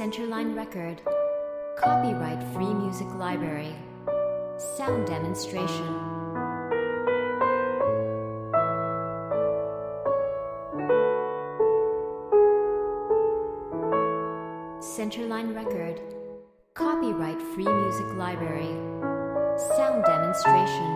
Centerline Record. Copyright Free Music Library. Sound demonstration. Centerline Record. Copyright Free Music Library. Sound demonstration.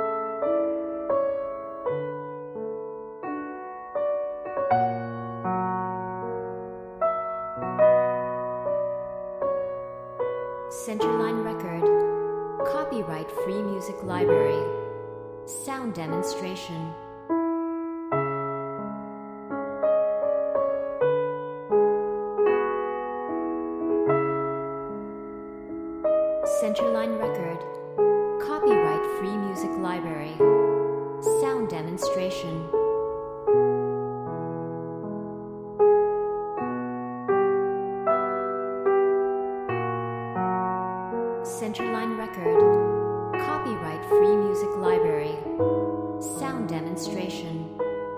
Centerline Record. Copyright Free Music Library. Sound demonstration. Centerline Record. Copyright Free Music Library. Sound demonstration. Centerline Record. Copyright Free Music Library. Sound demonstration.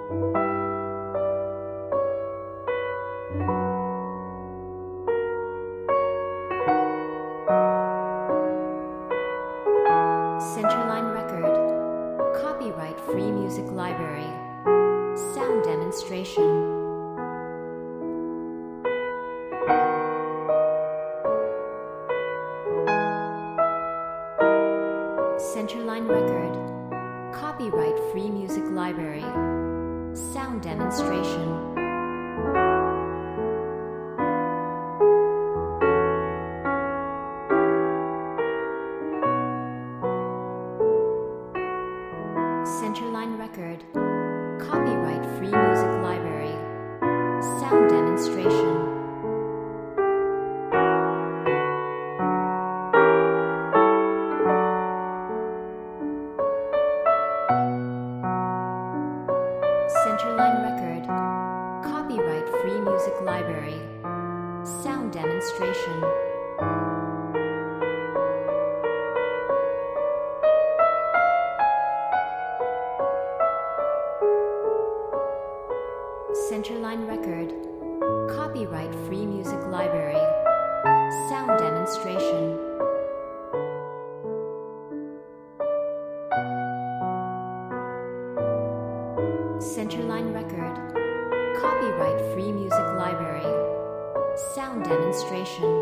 Centerline Record. Copyright Free Music Library. Sound demonstration. Centerline Record. Copyright Free Music Library. Sound demonstration. Centerline Record. Copyright Free Music Library. Sound demonstration. Centerline Record. Copyright Free Music Library. Sound demonstration. Centerline Record. Copyright Free Music Library. Sound demonstration. Centerline Record. Copyright Free Music Library. Sound demonstration.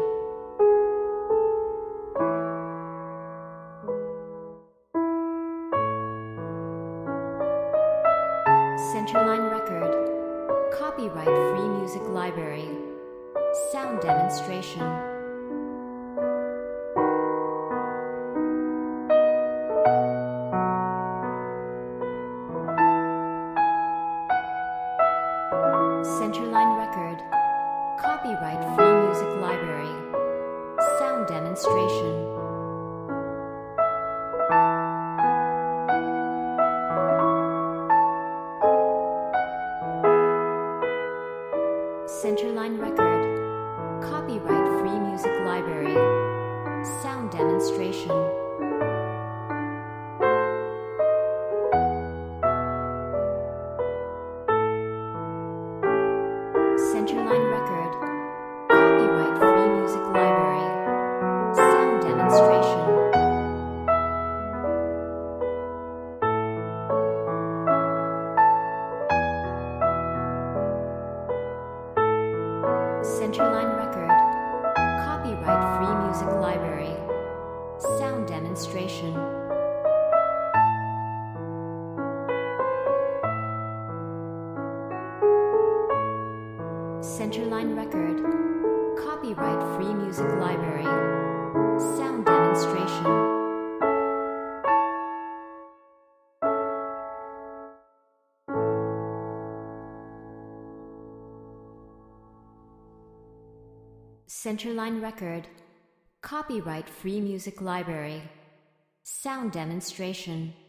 Centerline Record. Copyright Free Music Library. Sound demonstration. Centerline Record. Copyright Free Music Library. Sound demonstration. Centerline Record. Copyright Free Music Library. Sound demonstration. Centerline Record. Copyright Free Music Library. Sound demonstration. Centerline Record. Copyright Free Music Library. Sound demonstration. Centerline Record. Copyright Free Music Library. Sound demonstration. Centerline Record. Copyright Free Music Library. Sound demonstration.